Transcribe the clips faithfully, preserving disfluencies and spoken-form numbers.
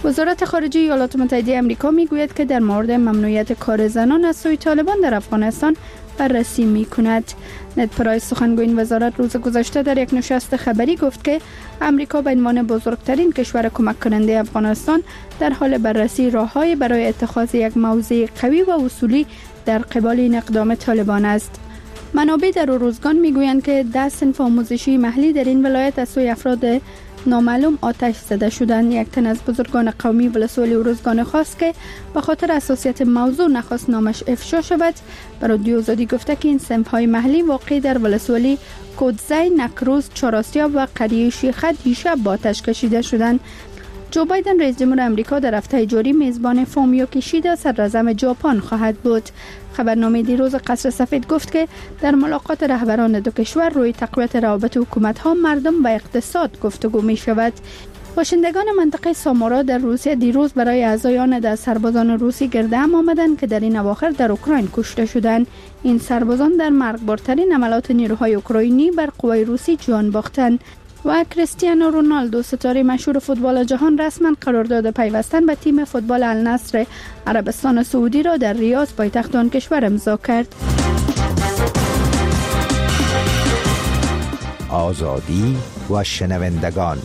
وزارت خارجه ایالات متحده آمریکا میگوید که در مورد ممنوعیت کار زنان از سوی طالبان در افغانستان بررسی می کند. نت پرایس سخنگوی این وزارت روز گذشته در یک نشست خبری گفت که آمریکا به عنوان بزرگترین کشور کمک کننده افغانستان در حال بررسی راه‌های برای اتخاذ یک موضع قوی و اصولی در قبال این اقدام طالبان است. منابع در اروزگان میگویند که ده صنف آموزشی محلی در این ولایت از سوی افراد نامعلوم آتش زده شدند. یک تن از بزرگان قومی ولسوالی اروزگان خواست که به خاطر حساسیت موضوع نخواست نامش افشا شود. رادیو آزادی گفته که این صنف‌های محلی واقع در ولسوالی کودزی، نکروز، چهارآسیا و قریه شیخه دیشب با آتش کشیده شدند. جو بایدن رئیس جمهور آمریکا در هفته جاری میزبان فومیو کیشیدا صدراعظم ژاپن خواهد بود. خبرنامه دیروز قصر سفید گفت که در ملاقات رهبران دو کشور روی تقویت روابط حکومت‌ها، مردم و اقتصاد گفتگو می شود. باشندگان منطقه سامورا در روسیه دیروز برای اعضای آن در سربازان روسی گرد هم آمدند که در این اواخر در اوکراین کشته شدند. این سربازان در مرگبارترین عملیات نیروهای اوکراینی بر قوای روسی جان باختند. و کریستیانو رونالدو ستاره مشهور فوتبال جهان رسما قرارداد پیوستن به تیم فوتبال النصر عربستان سعودی را در ریاض پایتخت آن کشور امضا کرد. آزادی و شنوندگان.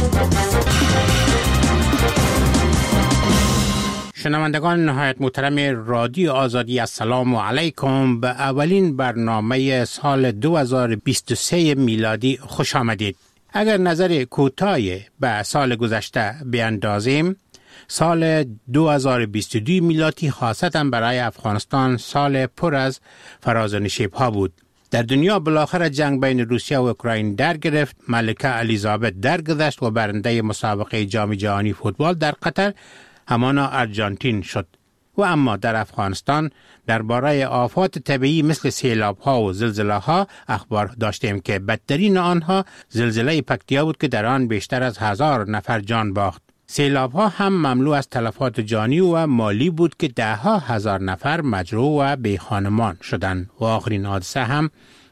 شنوندگان نهایت محترم رادیو آزادی، السلام علیکم. به اولین برنامه سال دو هزار و بیست و سه میلادی خوش آمدید. اگر نظر کوتاهی به سال گذشته بیاندازیم، سال دو هزار و بیست و دو میلادی خاصتاً برای افغانستان سال پر از فراز و نشیب‌ها بود. در دنیا بالاخره جنگ بین روسیه و اوکراین در گرفت، ملکه الیزابت درگذشت و برنده مسابقه جام جهانی فوتبال در قطر همانا آرژانتین شد. و اما در افغانستان درباره آفات طبیعی مثل سیلاب‌ها و زلزله‌ها اخبار داشتیم که بدترین آنها زلزله پکتیا بود که در آن بیشتر از هزار نفر جان باخت. سیلاب‌ها هم مملو از تلفات جانی و مالی بود که ده ها هزار نفر مجروح و بی خانمان شدند و آخرین حادثه هم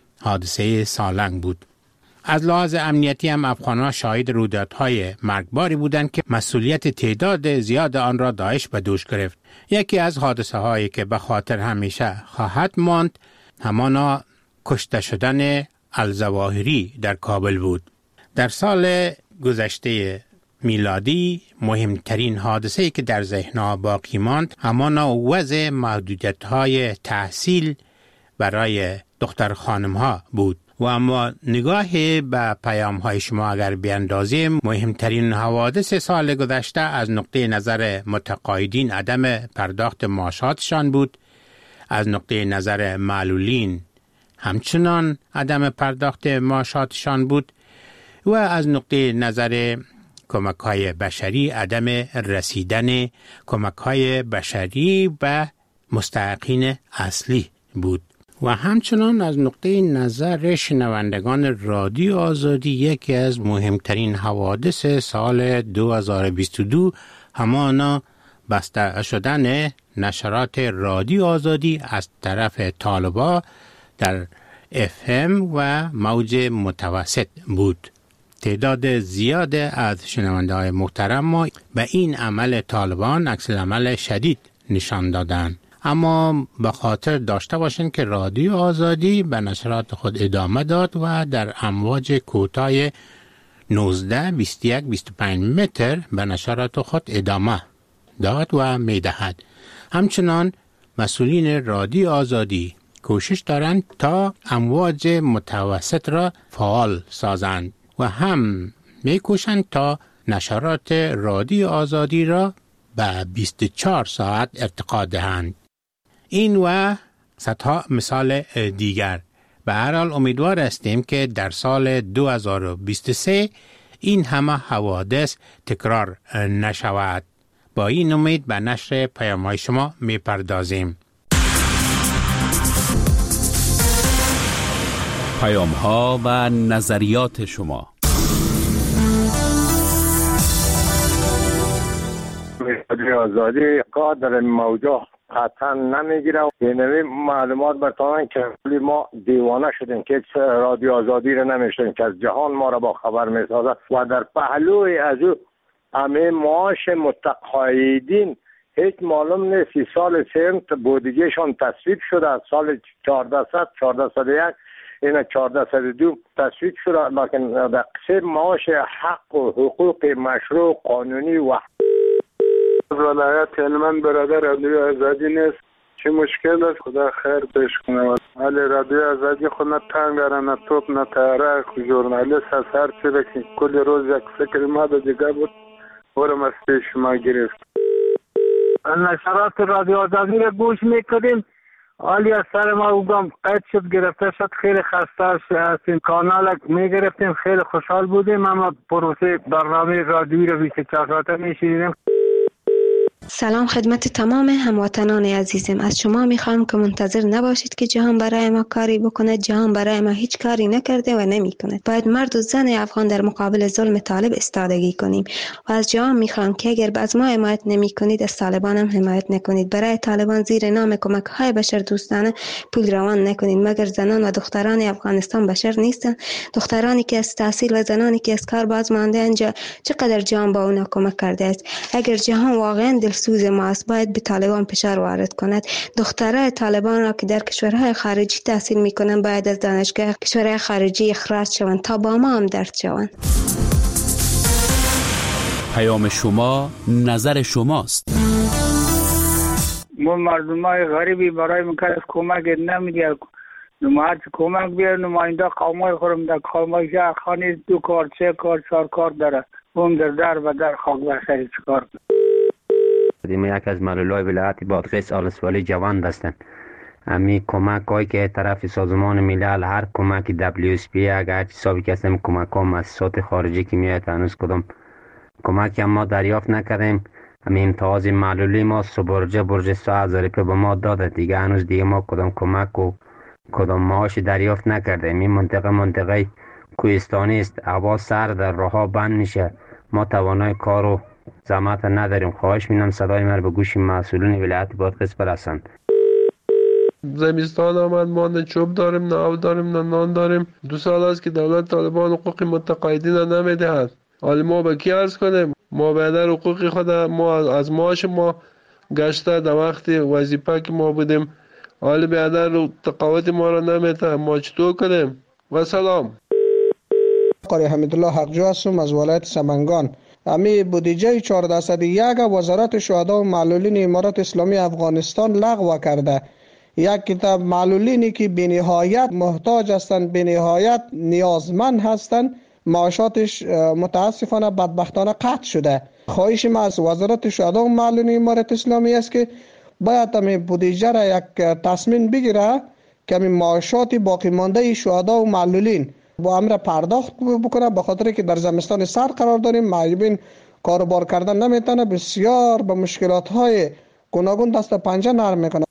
حادثه سالنگ بود. از لحاظ امنیتی هم افغان‌ها شاهد رویدادهای مرگباری بودند که مسئولیت تعداد زیاد آن را داعش به دوش گرفت. یکی از حادثه هایی که به خاطر همیشه خواهد ماند همانا کشته شدن الظواهری در کابل بود. در سال گذشته میلادی مهمترین حادثه‌ای که در ذهن‌ها باقی ماند همانا وضع محدودیت‌های تحصیل برای دختر خانم‌ها بود. و اما نگاه به پیام‌های شما اگر بیاندازیم، مهمترین حوادث سال گذشته از نقطه نظر متقاعدین عدم پرداخت معاشاتشان بود، از نقطه نظر معلولین همچنان عدم پرداخت معاشاتشان بود و از نقطه نظر کمک‌های بشری عدم رسیدن کمک‌های بشری به مستحقین اصلی بود. و همچنان از نقطه نظر شنوندگان رادیو آزادی یکی از مهمترین حوادث سال دو هزار و بیست و دو همانا بسته شدن نشرات رادیو آزادی از طرف طالبا در اف ام و موج متوسط بود. تعداد زیاد از شنونده های محترم ما به این عمل طالبان عکس العمل شدید نشان دادند. اما به خاطر داشته باشین که رادیو آزادی به نشرات خود ادامه داد و در امواج کوتاه نوزده، بیست و یک، بیست و پنج متر به نشرات خود ادامه داد و میدهد. همچنان مسئولین رادیو آزادی کوشش دارند تا امواج متوسط را فعال سازند و هم میکوشند تا نشرات رادیو آزادی را به بیست و چهار ساعت ارتقا دهند. این و صدها مثال دیگر. به هر حال امیدوار هستیم که در سال دو هزار و بیست و سه این همه حوادث تکرار نشود. با این امید به نشر پیام‌های شما می‌پردازیم. پیام‌ها و نظریات شما. رادیو آزادی قادر موجه قطعا نمیگیره. اینوی معلومات برتانن که ما دیوانه شدیم که رادیو آزادی رو نمیشتیم که از جهان ما را با خبر میسازد و در پهلوی از او همه معاش متقاعدین هیچ معلوم نیست. سال سیم بودجهشان تصویب شده، از سال چهارصد چهارصد و یک این چهارصد و دو تصویب شده، لکن در قسم معاش حق و حقوق مشروع قانونی و ولایت هلمند برادر رادیو آزادی نیست. چه مشکل است؟ خدا خیر پیش کنه. ولی رادیو آزادی خود نه تنگ داره، نه توپ، نه تاره. ژورنالیست از هر چی که کل روز یک فکر ما به دیگه بود برم از پیش ما گرفت. نشرات رادیو آزادی را گوش میکردیم، حالی از سر ما اوگم قید شد، گرفته شد. خیلی خسته هستیم. کانال میگرفتیم، خیلی خوشحال بودیم. اما پروسه برنامه رادیویی را بیست و چهار ساعته میشیدیم. سلام خدمت تمام هموطنان عزیزم. از شما میخوام که منتظر نباشید که جهان برای ما کاری بکنه. جهان برای ما هیچ کاری نکرده و نمیکنه. باید مرد و زن افغان در مقابل ظلم طالب ایستادگی کنیم و از جهان میخوام که اگر از ما حمایت نمیکنید از طالبان هم حمایت نکنید. برای طالبان زیر نام کمک های بشر دوستانه پول روان نکنید، مگر زنان و دختران افغانستان بشر نیستن؟ دخترانی که از تحصیل و زنانی که از کار باز مانده انجا چقدر جهان با اونا کمک کرده است؟ اگر جهان واقعا دلسوز ما است باید به طالبان فشار وارد کند. دخترای طالبان را که در کشورهای خارجی تحصیل میکنن باید از دانشگاه کشورهای خارجی اخراج شوند تا با ما هم درد شوند. پیام شما نظر شماست. ما مردمای غریبی برای مکرس کمک نمیدید. نماید کمک بیار. نماینده قومای خورم در قومای شهر خانی دو کار سه کار چهار کار داره. اون در در و در خاک بخشی چکار ما یک از معلولای ولایت بادغیس آلسوالی جوان هستند. امی کمک هایی که طرف سازمان ملل هر کمک دبلیو اس پی اگر حسابی که هستیم کمک ها مؤسسات خارجی که میاد هنوز کدام کمک هم ما دریافت نکردیم. امی امتیاز معلولی ما سبرجه برج سه هزار روپیه به ما داده، دیگه هنوز دیگه ما کدام کمک و کدام معاش دریافت نکردیم. این منطقه منطقه کوهستانی است، هوا سرد، راهها بند میشه، ما توانای کار و زحمت نداریم. خواهش می‌کنم صدای من به گوش مسئولین ولایت بادغیس برسند. زمستان آمد، ما نه چوب داریم، نه آب داریم، نه نان داریم. دو سال است که دولت طالبان حقوق متقاعدین را نمیدهد. حالا ما به کی عرض کنیم؟ ما بیادر حقوق خود ما از معاش ما گشته در وقت وظیفه که ما بودیم، حالا بیادر تقاعد ما را نمیده. ما چطور کنیم؟ و سلام. قاری حمیدالله حقجو هستم از ولایت سمنگان. امی بودجه چهارصد و یک وزارت شهدا و معلولین امارات اسلامی افغانستان لغو کرده. یک کتاب معلولینی که به نهایت محتاج هستند، به نهایت نیازمند هستند، معاشاتش متاسفانه بدبختانه قطع شده. خواهش ما از وزارت شهدا و معلولین امارات اسلامی است که باید امی بودجه را یک تصمیم بگیره که امی معاشات باقی مانده شهدا و معلولین با امر پرداخت بکنه، به خاطر که در زمستان سرد قرار داریم، معیبین کاروبار کردن نمیتونه، بسیار به مشکلات های گوناگون دست پنجه نرم میکنه.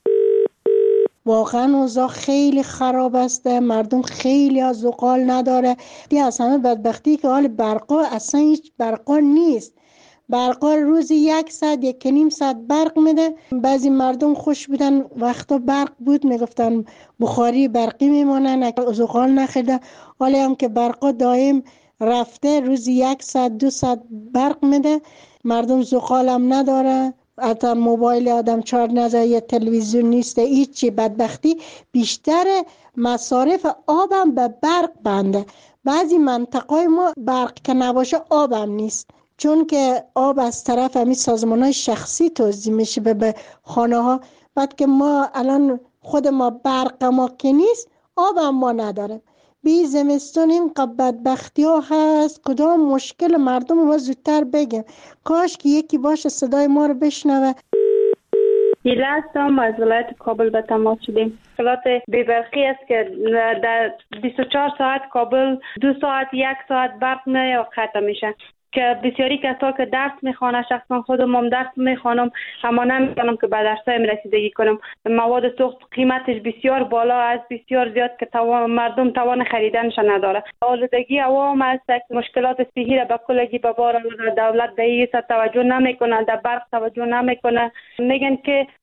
واقعا اوضاع خیلی خراب است، مردم خیلی از زغال نداره. دی از همه بدبختی که حال برقا اصلا هیچ برقا نیست. برقا روزی یک ساعت یک نیم ساعت برق میده. بعضی مردم خوش بودن وقتا برق بود میگفتن بخاری برقی میمونن، زغال نخیده. حالا هم که برقا دائم رفته، روزی یک ساعت دو ساعت برق میده، مردم زغال هم نداره. حتی موبایل آدم چارج نزده، یا تلویزیون نیست، هیچی. بدبختی بیشتر مصارف آبم به برق بنده. بعضی منطقه ما برق که نباشه آبم نیست، چون که آب از طرف همین سازمان‌های شخصی توزیع میشه به خانه ها. بعد که ما الان خود ما برق ما که نیست، آب هم ما نداریم. بی زمستون این بدبختی ها هست. کدام مشکل مردم ما زودتر بگیم. کاش که یکی باشه صدای ما رو بشنوه. ایله هستم، از ولایت کابل به تماس شدیم. مشکلات بی‌برقی است که در بیست و چهار ساعت کابل دو ساعت یک ساعت برق نه قطع میشه، که بسیاری کسا که درس میخوانه، شخصا خودم هم درس میخوانم اما نمیتونم که به درسایم رسیدگی کنم. مواد سوخت قیمتش بسیار بالا است، بسیار زیاد که توان مردم توان خریدنش نداره. آلودگی هوا هم است، مشکلات صحی را به کلگی به بار آورده. دولت به این توجه نمیکنه، در برق توجه نمیکنه. میگن که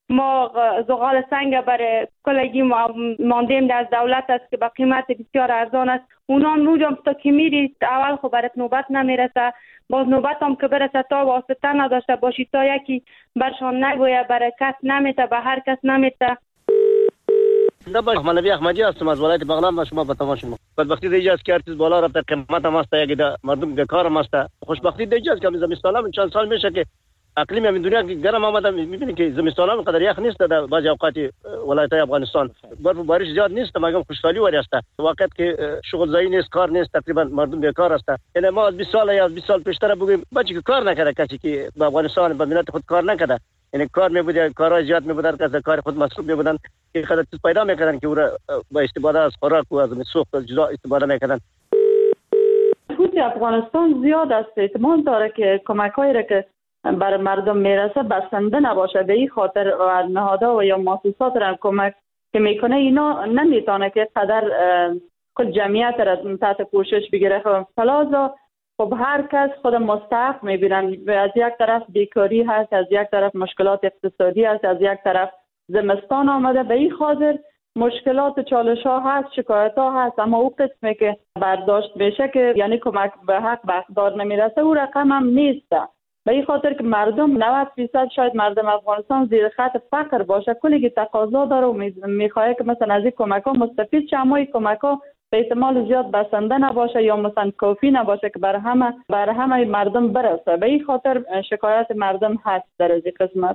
ما زغال سنگ برای کلگی ماندیم از دولت است که با قیمت بسیار ارزان است. اونا موجم تا که میری اول خب برات نوبت نمیرسه، باز نوبت هم که برسه تا واسطه نداشته باشی، تا یکی برشان نگویه، برای کس نمیته، به هر کس نمیته. دبا احمدی احمدی هستم از ولایت بغلان. شما به تماشا شما بدبختی دیگه است که ارتش بالا رفته، قیمت هم است، یک مردم بیکار هم است. خوشبختی دیگه است که زمستان هم چند سال میشه که اقلیم همین دنیا گرم آمده، میبینید که زمستان هم قدر یخ نیست در بعضی اوقات ولایت افغانستان، برف و بارش زیاد نیست، مگم خوشحالی وری است. وقت که شغل زایی نیست، کار نیست، تقریبا مردم بیکار است. یعنی ما از بیست سال یا بیست سال پیشتر بگیم بچه که کار نکرده، کسی که به افغانستان به ملت خود کار نکرده، یعنی کار میبوده، کارهای زیاد میبودن، کسی کار خود مصروف میبودن که خود چیز پیدا میکردن که او را با استفاده از خوراک و از سوخت جدا استفاده میکردن. حکومت افغانستان زیاد است، احتمال داره که کمک‌هایی را که برای مردم میرسه بسنده نباشه، به این خاطر نهادها و یا مؤسسات را کمک که میکنه اینا نمیتونه که قدر خود جمعیت را تحت پوشش بگیره. فلازا خب هر کس خود مستحق میبینن، از یک طرف بیکاری هست، از یک طرف مشکلات اقتصادی هست، از یک طرف زمستان آمده، به این خاطر مشکلات چالش ها هست، شکایت ها هست، اما او قسمی که برداشت بشه که یعنی کمک به حق به اقدار نمیرسه، او رقم هم نیست. به این خاطر که مردم نود درصد شاید مردم افغانستان زیر خط فقر باشه، کلی که تقاضا داره و میخواد که مثلا از این کمک ها مستفید شه، اما این کمک ها به احتمال زیاد بسنده نباشه یا مثلا کافی نباشه که برای همه برای همه مردم برسه. به این خاطر شکایت مردم هست در این قسمت.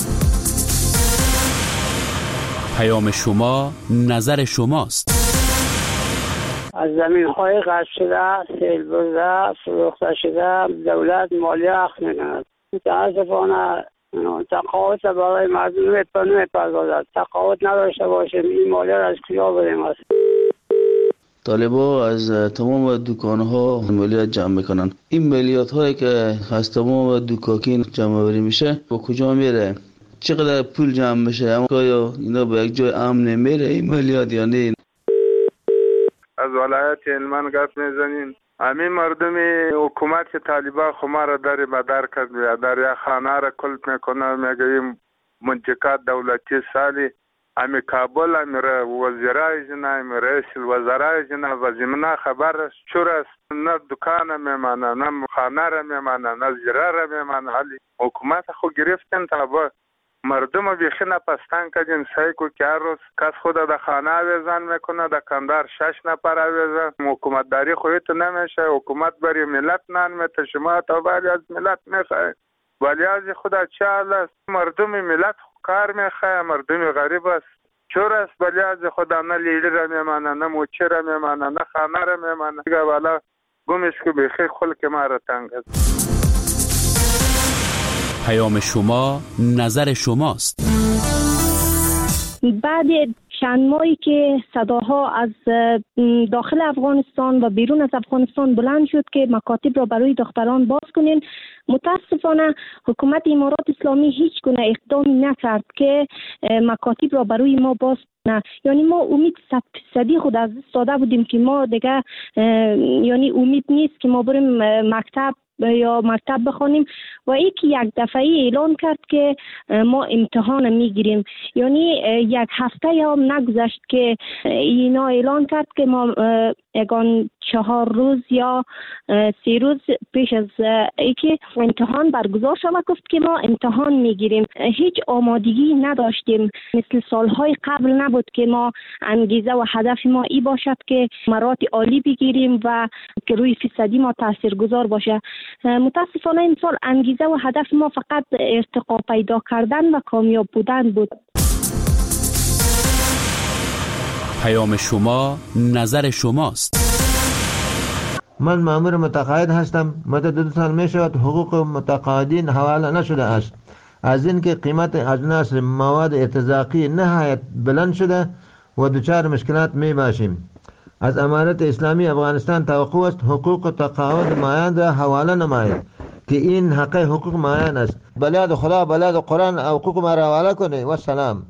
پیام شما نظر شماست. از زمین های قطع شده، سیل برده، فروخته شده، دولت مالیه اخذ میکند. متاسفانه تقاوت برای مردم نمیپردازد. تقاوت نداشته باشیم این مالیه را از کجا بریم است. طالبا از تمام دکانها مالیات جمع میکنن. این مالیات هایی که از تمام دکاکین جمع بری میشه با کجا میره؟ چقدر پول جمع میشه؟ اما آیا اینا به یک جای امن نمیره این مالیات یا نه؟ از ولایت هلمند گپ میزنین. همین مردم حکومت که طالبان خما را در بدر کرد، در یک خانه را کلپ میکنه، میگه این منطقه دولتی سالی امی کابل امی وزیرای جنا امی رئیس الوزرای جنا و زمینه خبر چور است، نه دکان میمانه، نه خانه را میمانه، نه زیره را میمانه. حالی حکومت خود گرفتن تا با مردم بیخی نپستان کردین. سعی کو که هر روز کس خود در خانه آویزان میکنه، در کندار شش نفر آویزان. حکومت داری خودت نمیشه، حکومت برای ملت نان میته، شما تا ولی از ملت میخواه، ولی از خدا چه حال است؟ مردم ملت کار میخواه، مردم غریب است چور است، ولی از خدا نه لیلی را میمانه، نه موچه را میمانه، نه خانه را میمانه. دیگه والا گمش که بیخی خلق ما را تنگ است. پیام شما نظر شماست. بعد چند ماهی که صداها از داخل افغانستان و بیرون از افغانستان بلند شد که مکاتب را برای دختران باز کنین، متاسفانه حکومت امارات اسلامی هیچ گونه اقدامی نکرد که مکاتب را برای ما باز کنه. یعنی ما امید صد فیصدی خود از دست داده بودیم که ما دیگه یعنی امید نیست که ما بریم مکتب یا مکتب بخونیم و یکی یک دفعه اعلان کرد که ما امتحان میگیریم. یعنی یک هفته هم نگذشت که اینا اعلان کرد که ما اگان چهار روز یا سه روز پیش از اینکه امتحان برگزار شود گفت که ما امتحان میگیریم. هیچ آمادگی نداشتیم، مثل سالهای قبل نبود که ما انگیزه و هدف ما ای باشد که مراتب عالی بگیریم و که روی فیصدی ما تاثیرگذار باشه. متاسفانه این سال انگیزه و هدف ما فقط ارتقا پیدا کردن و کامیاب بودن بود. پیام شما نظر شماست. من مأمور متقاعد هستم. مدت دو سال می شود حقوق متقاعدین حواله نشده است. از اینکه قیمت اجناس مواد ارتزاقی نهایت بلند شده و دچار مشکلات می باشیم. از امارت اسلامی افغانستان توقع است حقوق تقاعد مایان را حواله نماید که این حق حقوق مایان است. بلاد خدا بلاد قرآن حقوق ما را حواله کنه. و سلام.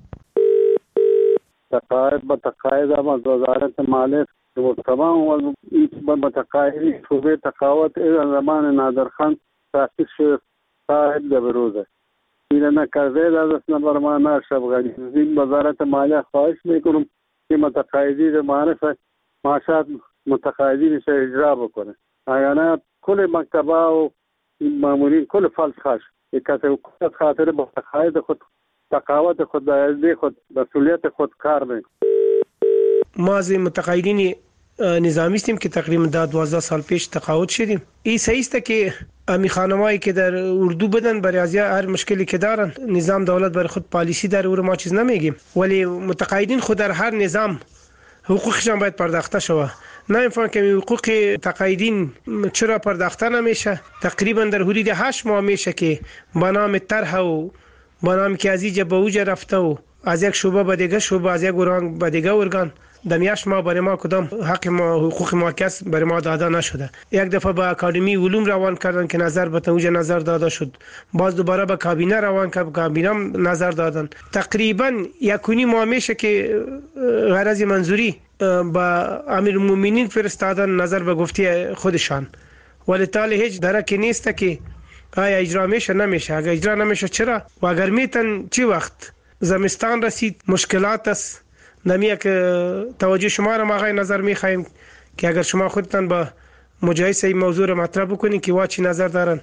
تقاعد با تقاعد هم از وزارت مالیه و تمام متقاعدین صوبه تقاعد از زمان نادرخان تاسیس شد تا به روزه این نکرده در دست نبر ما نشب غنی این وزارت مالیه خواهش میکنم که متقاعدین معرف معاشات متقاعدینش اجرا بکنه اگر نه کل مکتبه و مامورین کل فلس خاش یک کسی خاطر با تقاعد خود تقاوت خود دایده خود مسئولیت خود کار میکنه. ما از متقاعدین نظامی هستیم که تقریبا در دوازده سال پیش تقاعد شدیم. این صحیح است که امی خانمایی که در اردو بدن برای از هر مشکلی که دارن نظام دولت برای خود پالیسی داره و ما چیز نمیگیم ولی متقاعدین خود در هر نظام حقوقشان باید پرداخته شود. نمیفهم که حقوق تقاعدین چرا پرداخته نمیشه. تقریبا در حدود هشت ماه میشه که با نام طرح و با نام که از اینجا به اوجا رفته و از یک شعبه به دیگه شعبه از یک ارگان به دیگه ارگان دمیاش ما برای ما کدام حق ما حقوق ما کس برای ما داده نشده. یک دفعه به اکادمی علوم روان کردن که نظر به اوجا نظر داده شد. باز دوباره به کابینه روان کرد کابینه نظر دادن. تقریبا یکونی ماه میشه که غرض منظوری با امیرالمومنین فرستادن نظر به گفته خودشان ولی تاله هیچ درکی نیست که آیا اجرا میشه نمیشه. اگر اجرا نمیشه چرا و اگر میتن چی وقت زمستان رسید مشکلات است. نمیه که توجه شما را ما آقای نظر میخوایم که اگر شما خودتان با مجایسه این موضوع را مطرح بکنین که واچی نظر دارن.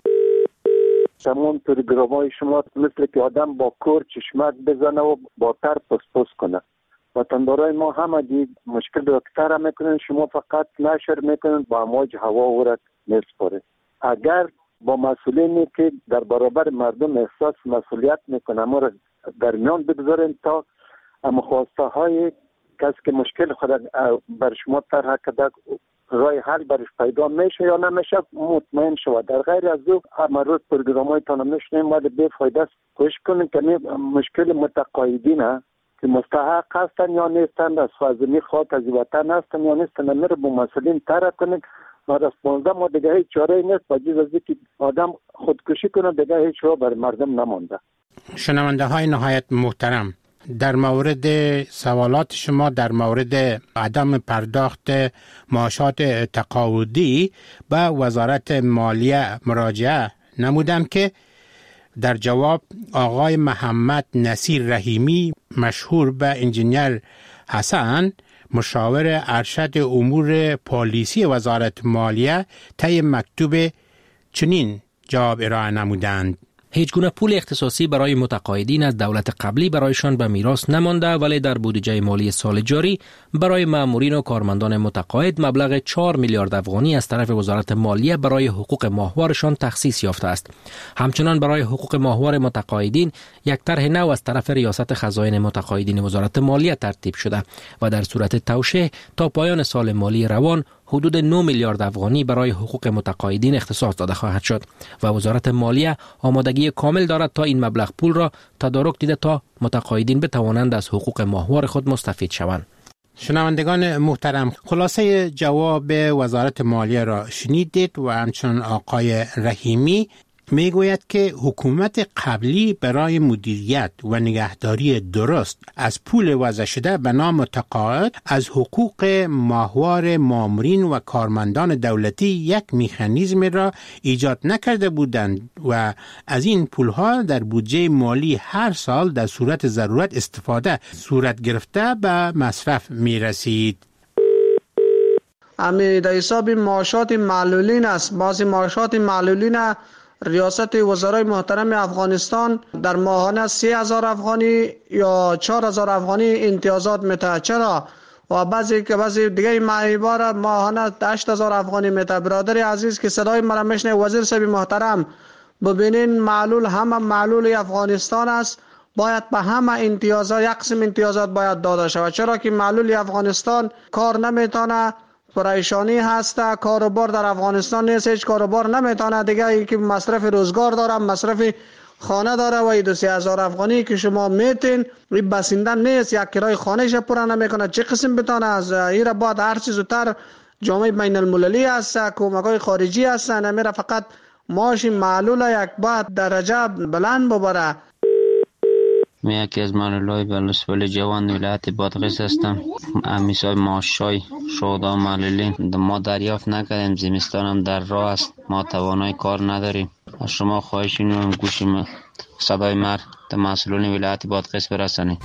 تمام پروگرام‌های شما مثل که آدم با کور چشمک بزنه و با تر پس پس کنه. وطندارای ما همه دید مشکل دکتر میکنن شما فقط نشر میکنن با امواج هوا ورد میسپاره. اگر با مسئولینی که در برابر مردم احساس مسئولیت میکنن ما را در میان بگذارین تا خواسته های کسی که مشکل خود بر شما طرح کرده رای حل برش پیدا میشه یا نمیشه مطمئن شود. در غیر از او همه روز پروگرام های تانو میشنیم ولی بی فایده است. کوشش کنیم که مشکل متقاعدین که مستحق هستن یا نیستن از خازمی خاک از وطن هستن یا نیستن میره با مسئولین طرح کنیم و از پانزده ما دیگه هیچ چاره نیست با جز از که آدم خودکشی کنه دیگه هیچ راه بر مردم نمانده. شنونده های نهایت محترم، در مورد سوالات شما در مورد عدم پرداخت معاشات تقاعدی به وزارت مالیه مراجعه نمودم که در جواب آقای محمد نصیر رحیمی مشهور به انجینیر حسن مشاور ارشد امور پالیسی وزارت مالیه طی مکتوب چنین جواب ارائه نمودند: هیچ گونه پول اختصاصی برای متقاعدین از دولت قبلی برایشان به میراث نمانده ولی در بودجه مالی سال جاری برای مامورین و کارمندان متقاعد مبلغ چهار میلیارد افغانی از طرف وزارت مالیه برای حقوق ماهوارشان تخصیص یافته است. همچنان برای حقوق ماهوار متقاعدین یک طرح نو از طرف ریاست خزائن متقاعدین وزارت مالیه ترتیب شده و در صورت توشیح تا پایان سال مالی روان حدود نه میلیارد افغانی برای حقوق متقاعدین اختصاص داده خواهد شد و وزارت مالیه آمادگی کامل دارد تا این مبلغ پول را تدارک دیده تا متقاعدین بتوانند از حقوق ماهوار خود مستفید شوند. شنوندگان محترم، خلاصه جواب وزارت مالیه را شنیدید و همچنین آقای رحیمی میگوید که حکومت قبلی برای مدیریت و نگهداری درست از پول وضع شده به نام تقاعد از حقوق ماهوار مامورین و کارمندان دولتی یک مکانیزم را ایجاد نکرده بودند و از این پولها در بودجه مالی هر سال در صورت ضرورت استفاده صورت گرفته به مصرف می رسید. امی در حساب معاشات معلولین است. بعضی معاشات معلولین ریاست وزرای محترم افغانستان در ماهانه سه هزار افغانی یا چهار هزار افغانی امتیازات میده. چرا؟ و بعضی که بعضی دیگه معیبار ماهانه هشت هزار افغانی میده. برادر عزیز که صدای مرا میشنه، وزیر صاحب محترم ببینین معلول همه معلول افغانستان است، باید به همه امتیازات یک قسم امتیازات باید داده شود. چرا که معلول افغانستان کار نمیتونه، پریشانی هسته، کاروبار در افغانستان نیست، هیچ کاروبار نمیتونه دیگه، که مصرف روزگار داره، مصرف خانه داره و این دو سه هزار افغانی که شما میتین این بسنده نیست، یک کرای خانه ش پورا نمیکنه، چه قسم بتونه از این بعد هر چیز زودتر جامعه بین المللی هست، کمک‌های خارجی هست، نمیره فقط معاش معلول یک بعد درجه بلند ببره. من یکی از معلولای بلوچستان جوان ولایت بادغیس هستم. امیسای معاشای شهدا معلولین ما دریافت نکردیم، زمستان هم در راه است، ما توانای کار نداریم. از شما خواهش می‌کنم گوش صدای مر در مسئولین ولایت بادغیس برسانید.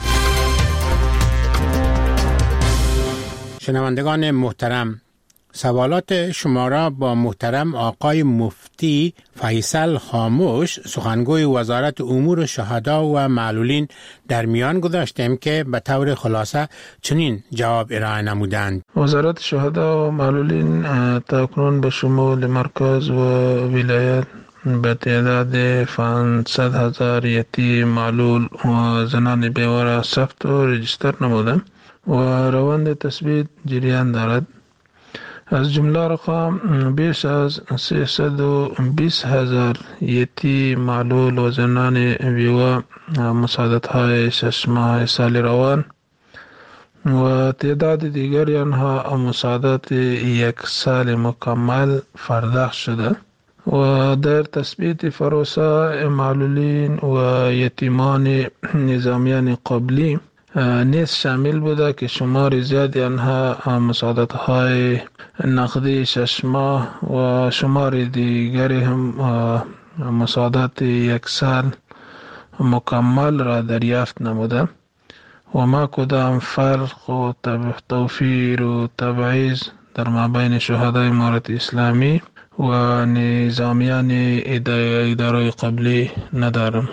شنوندگان محترم، سوالات شما را با محترم آقای مفتی فیصل خاموش، سخنگوی وزارت امور شهدا و معلولین در میان گذاشتیم که به طور خلاصه چنین جواب ارائه نمودند. وزارت شهدا و معلولین تاکنون به شمول مرکز و ولایت به تعداد پانصد هزار یتیم معلول و زنان بیواره ثبت و رجیستر نمودند و روند تثبیت جریان دارد. از جمله رقم بیش از سیصد و بیست هزار یتیم معلول و زنان بیوه مساعدت های شش ماه سال روان و تعداد دیگری آنها مساعدت یک سال مکمل پرداخت شده و در تثبیت پروسه معلولین و یتیمان نظامیان قبلی نیز شامل بوده که شمار زیادی آنها مساعدت های نقدی شش ماه و شمار دیگری هم مساعدت یک سال مکمل را دریافت نموده و ما کدام فرق و توفیر و تبعیض در مابین شهدای امارت اسلامی و نظامیان اداره قبلی ندارم.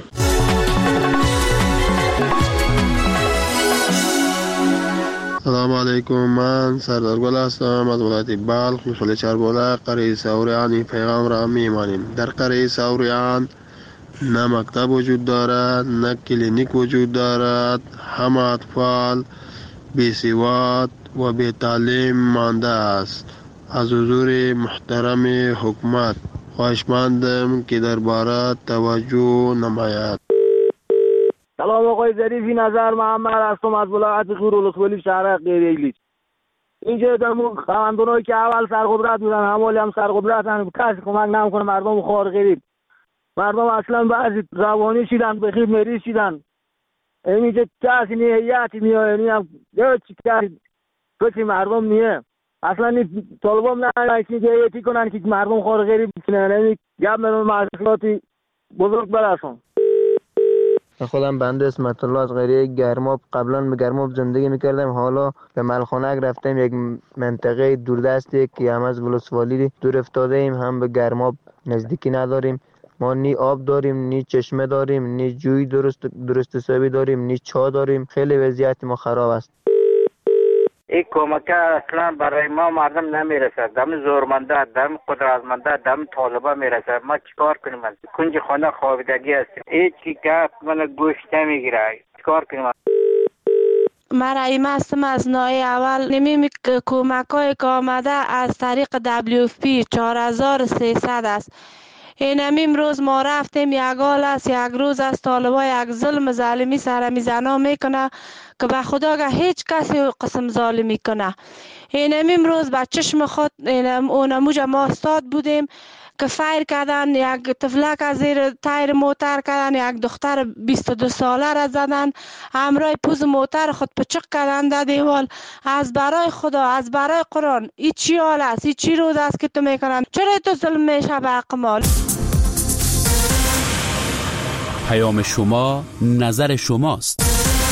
سلام علیکم، من سردار گل هستم از ولایت بلخ، محل چربوله. قریه سوریان پیغام را میمانیم. در قریه سوریان نه مکتب وجود دارد، نه کلینیک وجود دارد. همه اطفال بی سواد و بی تعلیم مانده است. از حضور محترم حکومت خواهشمندم که درباره توجه نماید. سلام آقای ظریفی، نظر محمد هستم از ولایت غور ولسوالی شهر غیریلی. اینجا دارم خواندونایی که اول سرقدرت بودن همالی هم سرقدرتن، کسی کمک نمیکنه مردم خوار غریب. مردم اصلا بعضی روانی شدن، بخیر مریض شدن. اینجا کسی نیه، هیئتی میاد، یعنی هم چی کسی کسی مردم نیه. اصلا این طالبان نه که هیئتی کنن که مردم خوار غریب بکنن. یعنی گپ من معلوماتی بزرگ برسون. خودم بنده اسمت الله از قریه گرماب. قبلا به گرماب زندگی میکردم، حالا به ملخانک رفتم، یک منطقه دوردستی که هم از ولسوالی دور افتاده ایم، هم به گرماب نزدیکی نداریم. ما نی آب داریم، نی چشمه داریم، نی جوی درست درست حسابی داریم، نی چا داریم. خیلی وضعیت ما خراب است. این کمک اصلا برای ما مردم نمیرسه. دم زورمنده، دم قدرتمنده، دم طالبا میرسه. ما چیکار کنیم؟ کنج خانه خوابیدگی هستیم. هیچ کی گپ من گوش نمیگیره. چیکار کنیم؟ من رایمه هستم از نای اول. نمی کمک های که آمده از طریق دبلیو اف پی چهار هزار و سیصد است. این هم امروز ما رفتیم، یک حال است، یک روز است، طالبا یک ظلم ظالمی سر میزنا میکنه که به خدا که هیچ کسی قسم ظالمی کنه. این هم امروز به چشم خود اونموج ما استاد بودیم که فایر کردن، یک طفلک از زیر تایر موتر کردن، یک دختر بیست و دو ساله را زدن، همراه پوز موتر خود پچق کردن در دیوال. از برای خدا، از برای قرآن، این چی حال است؟ این چی روز است که تو میکنن؟ چرا تو ظلم میشه به حق مال؟ پیام شما نظر شماست.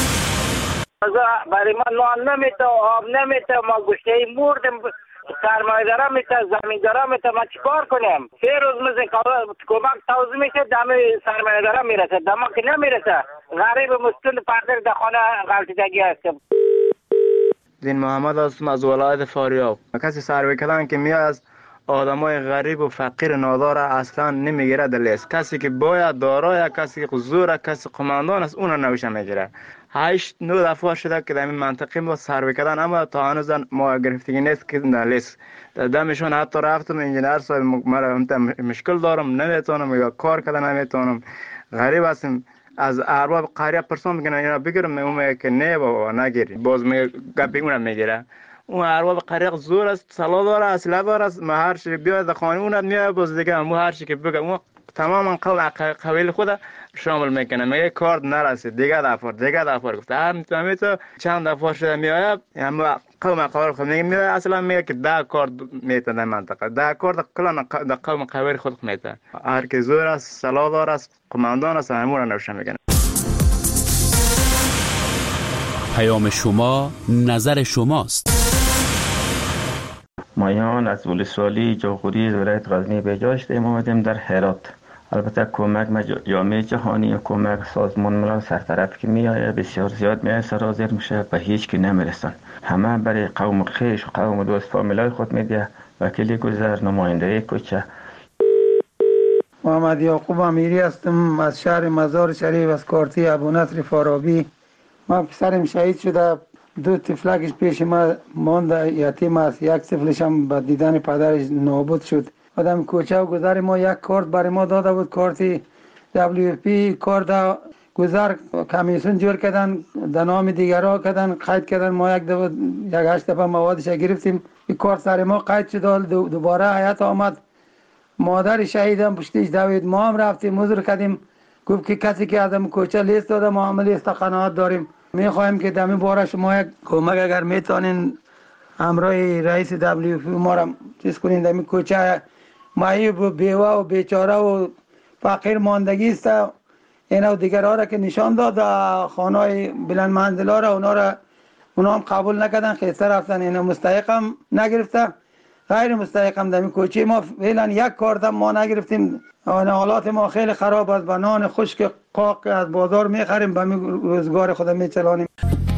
برای ما نان نمیته، آب نمیته، ما گوشه مردم، سرمایه دارم میته، زمین دارم میته، ما چیکار کنیم؟ سه روز مثل کمک توضیح میشه، دم سرمایه دارم میرسه، دم که نمیرسه. غریب مستون پردر در خانه غلطیدگی هستم. دین محمد هستم از ولایت فاریاب. کسی سروی کردن که میاد از آدمای غریب و فقیر نادار اصلا نمیگیره در لیست. کسی که باید دارای، کسی که زور، کسی قماندان است، اون نوشه میگیره. هشت نو دفعه شده که در این منطقه ما سروی کردن، اما تا هنوز ما گرفتگی نیست که در لیست. دمشون حتی رفتم انجینر صاحب مرا مشکل دارم، نمیتونم یا کار کردن نمیتونم، غریب هستم. از ارباب قریه پرسون میگن اینا بگیرم، اون که نه بابا نگیری، باز می گپی اونم میگیره. اون ارباب قریه زور است، سلا داره، اصلا داره، ما هر چی بیاد خانه اونم میاد، باز دیگه مو هر چی که بگم اون تمام قوم قبیل خود شامل میکنه. میگه کارت نرسید دیگه دفعه دیگه دفعه گفته هر میتونم تو چند دفعه شده میآید اما قوم قبیل خود میگه میآید اصلا میگه که ده کارت میتونه منطقه ده کارت کلا قوم قبیل خود میتونه. هر کی زور است سالار است قماندان است همون را نوشته میکنه. پیام شما نظر شماست. مایان از ولسوالی جاغوری ولایت غزنی به جا هستیم. اومدیم در هرات. البته کمک جامعه جهانی و کمک سازمان ملل سرطرف که میآید بسیار زیاد میآید سرازیر میشه و هیچ کی نمیرسن. همه برای قوم خیش و قوم دوست فامیلای خود میده. وکیل گذر نماینده کوچه. محمد یعقوب امیری هستم از شهر مزار شریف از کارتی ابونصر فارابی. ما پسرم شهید شده، دو طفلکش پیش ما مانده یتیم است، یک طفلش هم با دیدن پدرش نابود شد. آدم کوچه و گذر ما یک کارت برای ما داده بود، کارتی دبلیو پی کارت گذر کمیسیون جور کردن در نام دیگرها کردن قید کردن. ما یک دفعه یک هشت دفعه موادش گرفتیم، این کارت سر ما قید شد. دو دوباره حیات آمد، مادر شهیدم پشتیش دوید. ما هم رفتیم حضور کردیم، گفت که کسی که آدم کوچه لیست داده ما هم لیست قناعت داریم. میخوایم که دمی باره شما یک کمک اگر میتونین همراه رئیس دبلیو پی ما را چیز کنین. دمی کوچه معیوب و بیوه و بیچاره و فقیر ماندگی است. اینا و دیگرها را که نشان داد خانه بلند منزل ها را اونا را اونا هم قبول نکردن، خیسته رفتن. اینا مستحق هم نگرفته، غیر مستحق هم. دمی کوچه ما فعلا یک کارت هم ما نگرفتیم. حالات ما خیلی خراب است. با نان خشک قاق از بازار میخریم، به روزگار خود میچلانیم.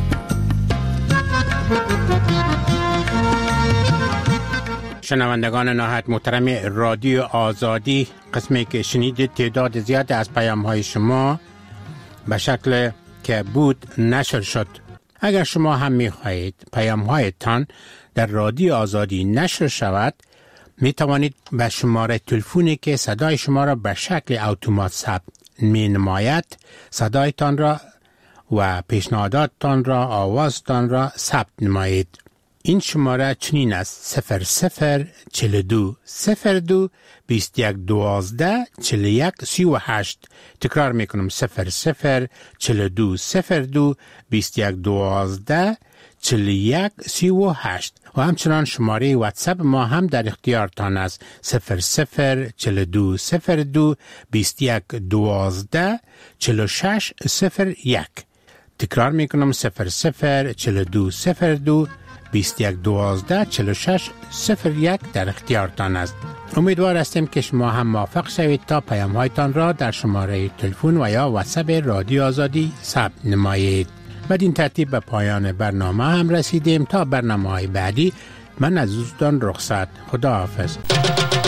شنوندگان نهایت محترم رادیو آزادی، قسمی که شنیدید تعداد زیاد از پیام های شما به شکل که بود نشر شد. اگر شما هم میخواهید پیام هایتان در رادیو آزادی نشر شود، می توانید به شماره تلفنی که صدای شما را به شکل اتومات ثبت می نماید صدایتان را و پیشنهاداتتان را آوازتان را ثبت نمایید. این شماره چنین است: صفر صفر چل دو صفر دو بیست یک دوازده چل یک سی و هشت. تکرار می کنم: صفر صفر چل دو صفر دو بیست یک دوازده چل یک سی و هشت. و همچنان شماره واتساپ ما هم در اختیارتان است: صفر صفر چل دو صفر دو بیست یک دوازده چل شش صفر یک. تکرار می کنم: صفر صفر چل دو صفر دو بیست یک دوازده چل شش صفر یک در اختیارتان است. امیدوار هستیم که شما هم موفق شوید تا پیام هایتان را در شماره تلفن و یا واتساپ رادیو آزادی ثبت نمایید. بدین ترتیب به پایان برنامه هم رسیدیم. تا برنامه های بعدی من از دوستان رخصت. خدا حافظ.